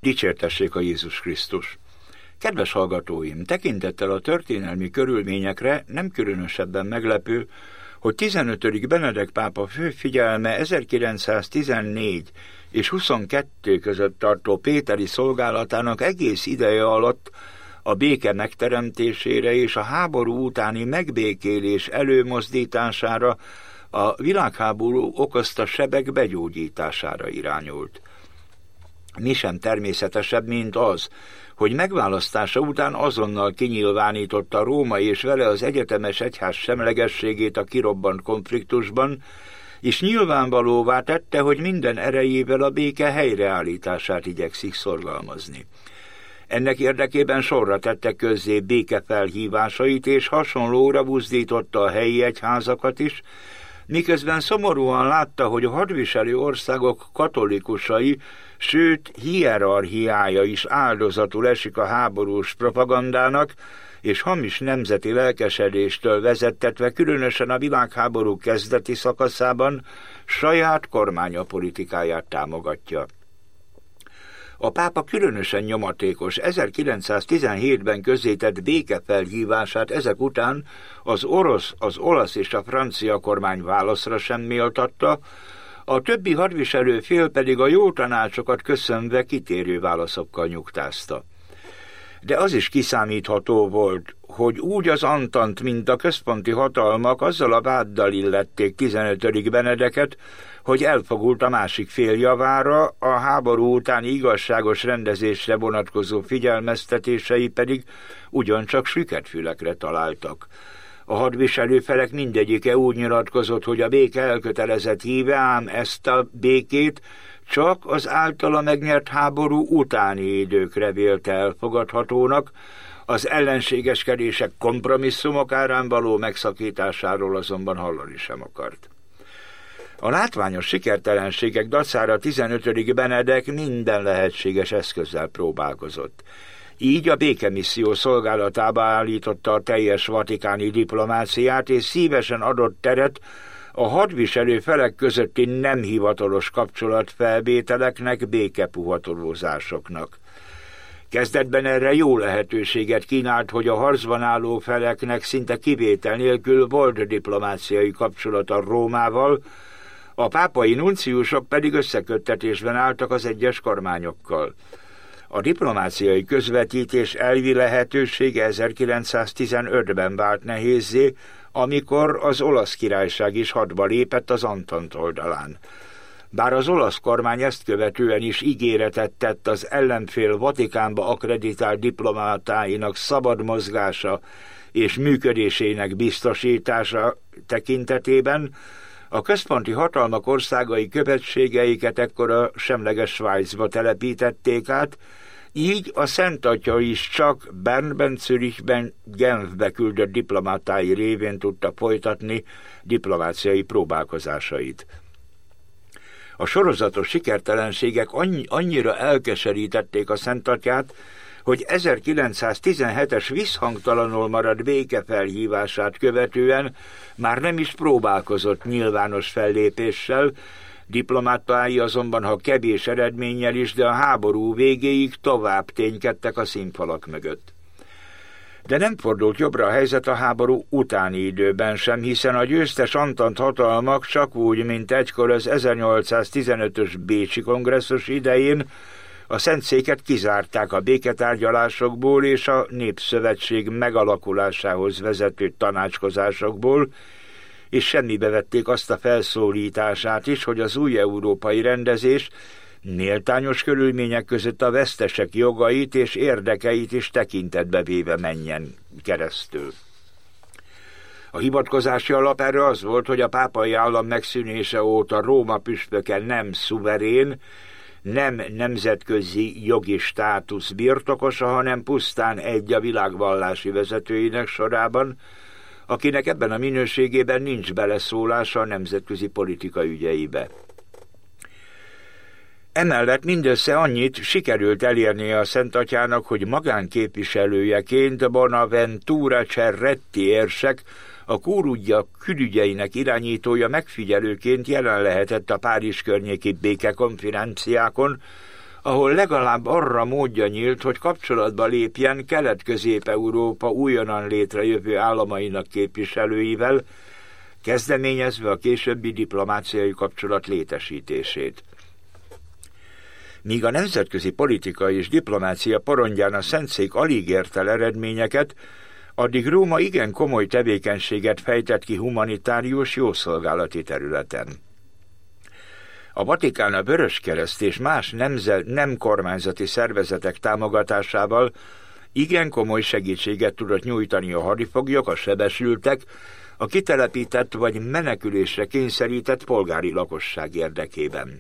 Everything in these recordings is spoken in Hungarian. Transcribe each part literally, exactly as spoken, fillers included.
Dicsértessék a Jézus Krisztus! Kedves hallgatóim, tekintettel a történelmi körülményekre nem különösebben meglepő, hogy tizenötödik Benedek pápa főfigyelme ezerkilencszáztizennégy és huszonkettő között tartó péteri szolgálatának egész ideje alatt a béke megteremtésére és a háború utáni megbékélés előmozdítására, a világháború okozta sebek begyógyítására irányult. Mi sem természetesebb, mint az, hogy megválasztása után azonnal kinyilvánította Róma és vele az egyetemes egyház semlegességét a kirobbant konfliktusban, és nyilvánvalóvá tette, hogy minden erejével a béke helyreállítását igyekszik szorgalmazni. Ennek érdekében sorra tette közzé békefelhívásait, és hasonlóra buzdította a helyi egyházakat is, miközben szomorúan látta, hogy a hadviselő országok katolikusai, sőt hierarchiája is áldozatul esik a háborús propagandának, és hamis nemzeti lelkesedéstől vezettetve, különösen a világháború kezdeti szakaszában saját kormánya politikáját támogatja. A pápa különösen nyomatékos ezerkilencszáztizenhétben közzétett békefelhívását ezek után az orosz, az olasz és a francia kormány válaszra sem méltatta, a többi hadviselő fél pedig a jó tanácsokat köszönve kitérő válaszokkal nyugtázta. De az is kiszámítható volt, hogy úgy az Antant, mint a központi hatalmak azzal a váddal illették tizenötödik Benedeket, hogy elfogult a másik fél javára, a háború utáni igazságos rendezésre vonatkozó figyelmeztetései pedig ugyancsak süketfülekre találtak. A hadviselő felek mindegyike úgy nyilatkozott, hogy a béke elkötelezett híve, ám ezt a békét csak az általa megnyert háború utáni időkre vélte elfogadhatónak, az ellenségeskedések kompromisszumok árán való megszakításáról azonban hallani sem akart. A látványos sikertelenségek dacára tizenötödik Benedek minden lehetséges eszközzel próbálkozott. Így a békemisszió szolgálatába állította a teljes vatikáni diplomáciát, és szívesen adott teret a hadviselő felek közötti nem hivatalos kapcsolatfelvételeknek, békepuhatolózásoknak. Kezdetben erre jó lehetőséget kínált, hogy a harcban álló feleknek szinte kivétel nélkül volt diplomáciai kapcsolata Rómával, a pápai nunciusok pedig összeköttetésben álltak az egyes kormányokkal. A diplomáciai közvetítés elvi lehetősége ezerkilencszáztizenötben vált nehézzé, amikor az olasz királyság is hadba lépett az Antant oldalán. Bár az olasz kormány ezt követően is ígéretet tett az ellenfél Vatikánba akreditált diplomatáinak szabad mozgása és működésének biztosítása tekintetében, a központi hatalmak országai követségeiket ekkor a semleges Svájcba telepítették át, így a Szent Atya is csak Bernben, Zürichben, Genfbe küldött diplomátái révén tudta folytatni diplomáciai próbálkozásait. A sorozatos sikertelenségek annyi, annyira elkeserítették a Szent Atyát, hogy ezerkilencszáztizenhetes visszhangtalanul maradt békefelhívását követően már nem is próbálkozott nyilvános fellépéssel, diplomátái azonban, ha kevés eredménnyel is, de a háború végéig tovább ténykedtek a színfalak mögött. De nem fordult jobbra a helyzet a háború utáni időben sem, hiszen a győztes antant hatalmak csak úgy, mint egykor az ezernyolcszáztizenötös Bécsi kongresszus idején a Szentszéket kizárták a béketárgyalásokból és a Népszövetség megalakulásához vezető tanácskozásokból, és semmibe vették azt a felszólítását is, hogy az új európai rendezés méltányos körülmények között a vesztesek jogait és érdekeit is tekintetbe véve menjen keresztül. A hivatkozási alap erre az volt, hogy a pápai állam megszűnése óta Róma püspöke nem szuverén, nem nemzetközi jogi státusz birtokosa, hanem pusztán egy a világvallási vezetőinek sorában, akinek ebben a minőségében nincs beleszólása a nemzetközi politika ügyeibe. Emellett mindössze annyit sikerült elérnie a Szent Atyának, hogy magánképviselőjeként Bonaventura Cerretti érsek, a kórudja külügyeinek irányítója megfigyelőként jelen lehetett a Párizs környéki békekonferenciákon, ahol legalább arra módja nyílt, hogy kapcsolatba lépjen Kelet-Közép-Európa újonnan létrejövő államainak képviselőivel, kezdeményezve a későbbi diplomáciai kapcsolat létesítését. Míg a nemzetközi politika és diplomácia porondján a Szentszék alig ért el eredményeket, addig Róma igen komoly tevékenységet fejtett ki humanitárius jószolgálati területen. A Vatikán a Vöröskereszt és más nemze- nem kormányzati szervezetek támogatásával igen komoly segítséget tudott nyújtani a hadifoglyok, a sebesültek, a kitelepített vagy menekülésre kényszerített polgári lakosság érdekében.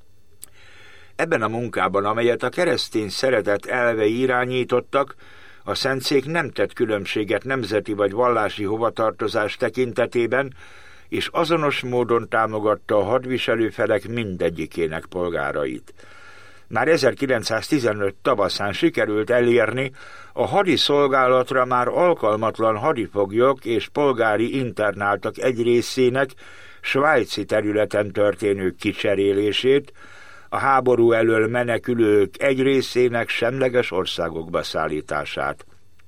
Ebben a munkában, amelyet a keresztény szeretet elvei irányítottak, a Szentszék nem tett különbséget nemzeti vagy vallási hovatartozás tekintetében, és azonos módon támogatta a hadviselő felek mindegyikének polgárait. Már ezerkilencszáztizenöt tavaszán sikerült elérni a hadi szolgálatra már alkalmatlan hadifoglyok és polgári internáltak egy részének svájci területen történő kicserélését, a háború elől menekülők egy részének semleges országokba szállítását.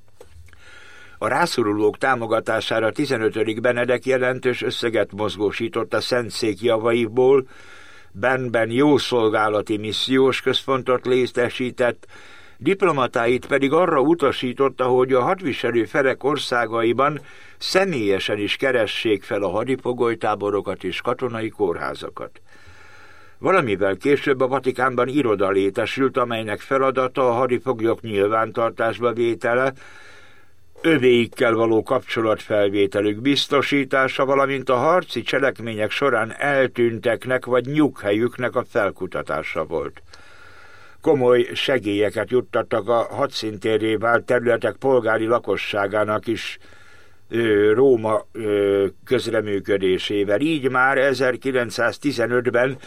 A rászorulók támogatására tizenötödik Benedek jelentős összeget mozgósított a Szentszék javaiból, Bernben jószolgálati missziós központot létesített, diplomatáit pedig arra utasította, hogy a hadviselő felek országaiban személyesen is keressék fel a hadifogolytáborokat és katonai kórházakat. Valamivel később a Vatikánban iroda létesült, amelynek feladata a hadifoglyok nyilvántartásba vétele, övéikkel való kapcsolatfelvételük biztosítása, valamint a harci cselekmények során eltűnteknek vagy nyughelyüknek a felkutatása volt. Komoly segélyeket juttattak a hadszíntérré vált területek polgári lakosságának is ö, Róma ö, közreműködésével. Így már ezerkilencszáztizenötben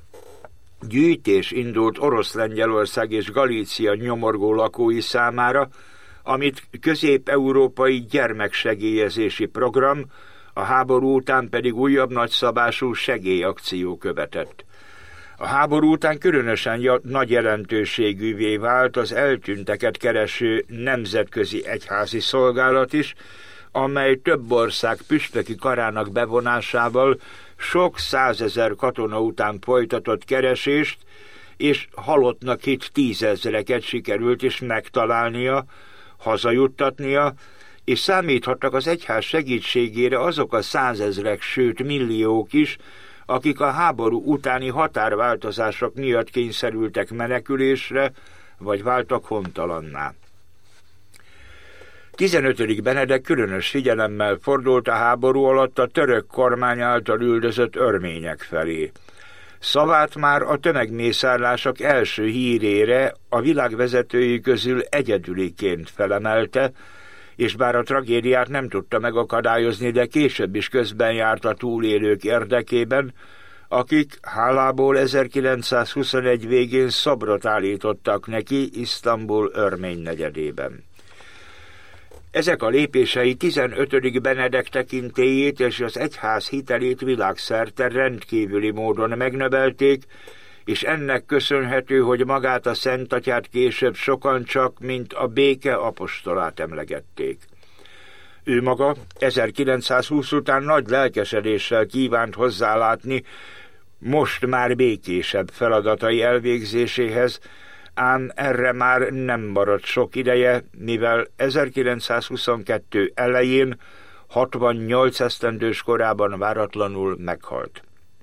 gyűjtés indult Orosz-Lengyelország és Galícia nyomorgó lakói számára, amit közép-európai gyermeksegélyezési program, a háború után pedig újabb nagyszabású segélyakció követett. A háború után különösen nagy jelentőségűvé vált az eltűnteket kereső nemzetközi egyházi szolgálat is, amely több ország püspöki karának bevonásával sok százezer katona után folytatott keresést, és halottnak hitt tízezreket sikerült is megtalálnia, hazajuttatnia, és számíthattak az egyház segítségére azok a százezrek, sőt milliók is, akik a háború utáni határváltozások miatt kényszerültek menekülésre, vagy váltak hontalanná. tizenötödik Benedek különös figyelemmel fordult a háború alatt a török kormány által üldözött örmények felé. Szavát már a tömegmészárlások első hírére a világ vezetői közül egyedüliként felemelte, és bár a tragédiát nem tudta megakadályozni, de később is közben járt a túlélők érdekében, akik hálából ezerkilencszázhuszonegy végén szobrot állítottak neki Isztambul örmény negyedében. Ezek a lépései tizenötödik Benedek tekintélyét és az egyház hitelét világszerte rendkívüli módon megnövelték, és ennek köszönhető, hogy magát a Szent Atyát később sokan csak, mint a béke apostolát emlegették. Ő maga ezerkilencszázhúsz után nagy lelkesedéssel kívánt hozzálátni most már békésebb feladatai elvégzéséhez, ám erre már nem maradt sok ideje, mivel ezerkilencszázhuszonkettő elején, hatvannyolc esztendős korában váratlanul meghalt.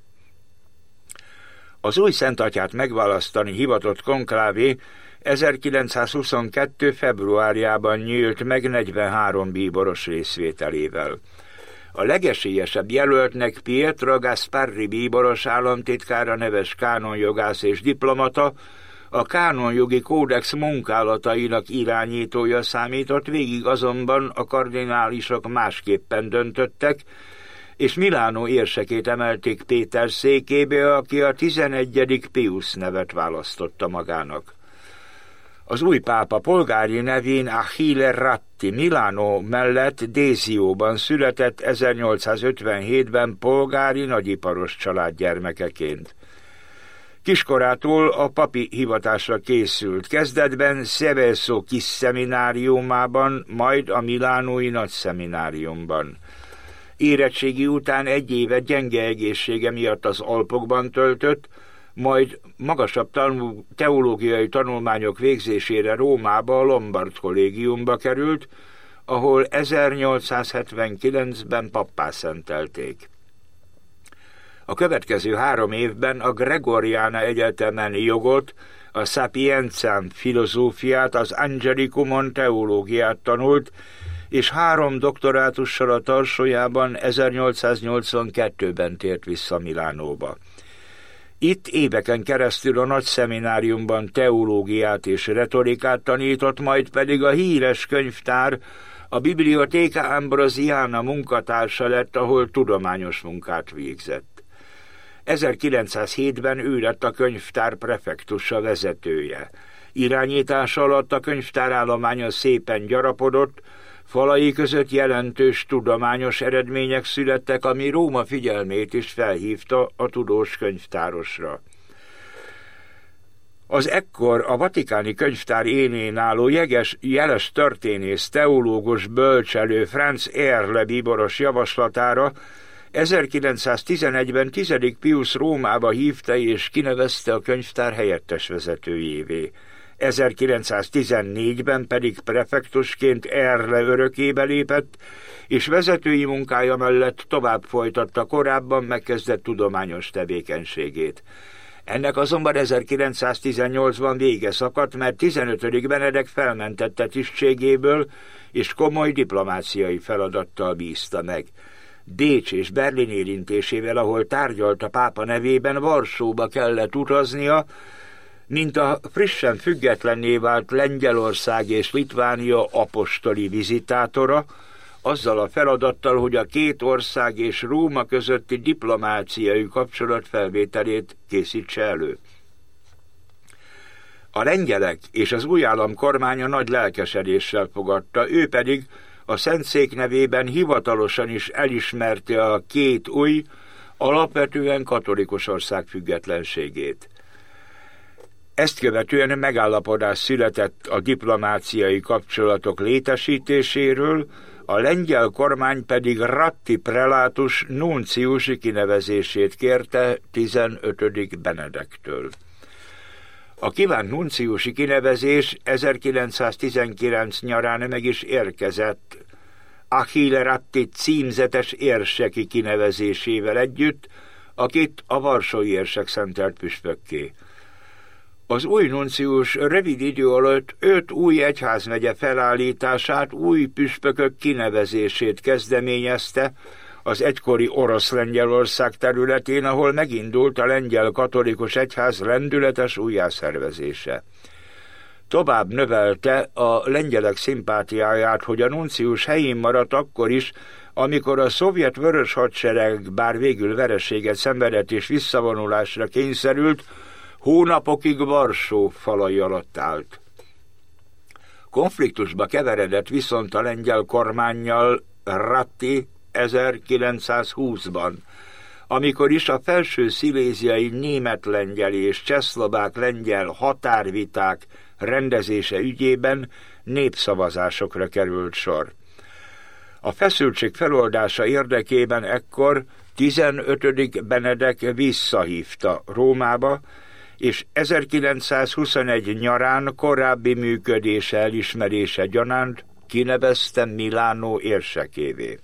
Az új Szent Atyát megválasztani hivatott konklávé ezerkilencszázhuszonkettő februárjában nyílt meg negyvenhárom bíboros részvételével. A legesélyesebb jelöltnek Pietro Gasparri bíboros államtitkára, neves kánonjogász és diplomata, a kánonjogi kódex munkálatainak irányítója számított, végig azonban a kardinálisok másképpen döntöttek, és Milánó érsekét emelték Péter székébe, aki a tizenegyedik Pius nevet választotta magának. Az új pápa polgári nevén Achille Ratti Milánó mellett Dézióban született ezernyolcszázötvenhétben polgári nagyiparos család gyermekeként. Kiskorától a papi hivatásra készült. Kezdetben Seveso kis szemináriumában, majd a milánói nagy szemináriumban. Érettségi után egy évet gyenge egészsége miatt az Alpokban töltött, majd magasabb tanul, teológiai tanulmányok végzésére Rómába, a Lombard kollégiumba került, ahol ezernyolcszázhetvenkilencben pappá szentelték. A következő három évben a Gregoriana Egyetemen jogot, a Sapientiam filozófiát, az Angelicumon teológiát tanult, és három doktorátussal a tarsójában ezernyolcszáznyolcvankettőben tért vissza Milánóba. Itt éveken keresztül a nagy szemináriumban teológiát és retorikát tanított, majd pedig a híres könyvtár, a Bibliotheca Ambrosiana munkatársa lett, ahol tudományos munkát végzett. ezerkilencszázhétben ő lett a könyvtár prefektusa vezetője. Irányítása alatt a könyvtárállománya szépen gyarapodott, falai között jelentős tudományos eredmények születtek, ami Róma figyelmét is felhívta a tudós könyvtárosra. Az ekkor a vatikáni könyvtár élén álló jeges, jeles történész, teológus, bölcselő Franz Erle bíboros javaslatára ezerkilencszáztizenegyben tizedik Piusz Rómába hívta és kinevezte a könyvtár helyettes vezetőjévé. ezerkilencszáztizennégyben pedig prefektusként Erle örökébe lépett, és vezetői munkája mellett tovább folytatta korábban megkezdett tudományos tevékenységét. Ennek azonban ezerkilencszáztizennyolcban vége szakadt, mert tizenötödik Benedek felmentette tisztségéből, és komoly diplomáciai feladattal bízta meg. Bécs és Berlin érintésével, ahol tárgyalt a pápa nevében, Varsóba kellett utaznia, mint a frissen függetlenné vált Lengyelország és Litvánia apostoli vizitátora, azzal a feladattal, hogy a két ország és Róma közötti diplomáciai kapcsolat felvételét készítse elő. A lengyelek és az új állam kormánya nagy lelkesedéssel fogadta, ő pedig a Szentszék nevében hivatalosan is elismerte a két új, alapvetően katolikus ország függetlenségét. Ezt követően megállapodás született a diplomáciai kapcsolatok létesítéséről, a lengyel kormány pedig Ratti prelátus nunciusi kinevezését kérte tizenötödik Benedektől. A kívánt nunciusi kinevezés ezerkilencszáztizenkilenc nyarán meg is érkezett, Achille Ratti címzetes érseki kinevezésével együtt, akit a varsói érsek szentelt püspökké. Az új nuncius rövid idő alatt öt új egyházmegye felállítását, új püspökök kinevezését kezdeményezte az egykori Orosz-Lengyelország területén, ahol megindult a lengyel katolikus egyház lendületes újjászervezése. Tovább növelte a lengyelek szimpátiáját, hogy a nuncius helyén maradt akkor is, amikor a szovjet vörös hadsereg, bár végül vereséget szenvedett és visszavonulásra kényszerült, hónapokig Varsó falai alatt állt. Konfliktusba keveredett viszont a lengyel kormánnyal Ratti ezerkilencszázhúszban, amikor is a felső sziléziai német-lengyel és csehszlovák-lengyel határviták rendezése ügyében népszavazásokra került sor. A feszültség feloldása érdekében ekkor tizenötödik Benedek visszahívta Rómába, és ezerkilencszázhuszonegy nyarán korábbi működése elismerése gyanánt kinevezte Milánó érsekévé.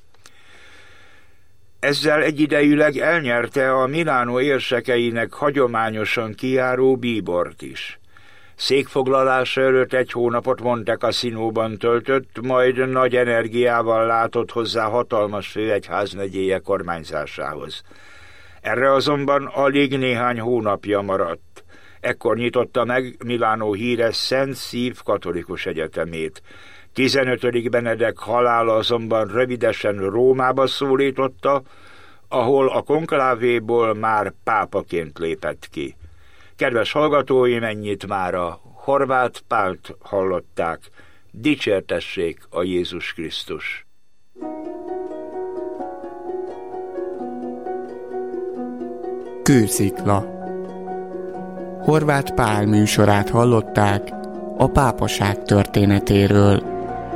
Ezzel egyidejűleg elnyerte a Milánó érsekeinek hagyományosan kijáró bíbort is. Székfoglalása előtt egy hónapot Monte Cassinóban töltött, majd nagy energiával látott hozzá hatalmas főegyházmegyéje kormányzásához. Erre azonban alig néhány hónapja maradt. Ekkor nyitotta meg Milánó híres Szent Szív katolikus egyetemét. tizenötödik Benedek halála azonban rövidesen Rómába szólította, ahol a konklávéból már pápaként lépett ki. Kedves hallgatóim, ennyit már a Horváth Pált hallották. Dicsértessék a Jézus Krisztus! Kőszikla. Horváth Pál műsorát hallották a pápaság történetéről.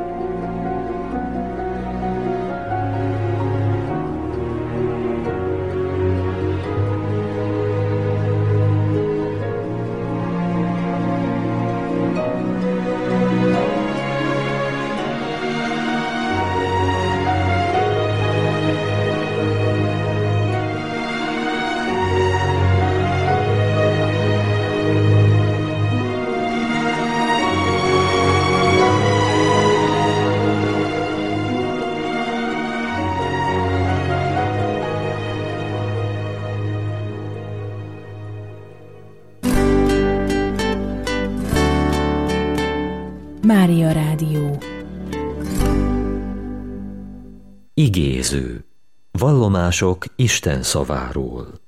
Mária Rádió. Igéző. Vallomások Isten szaváról.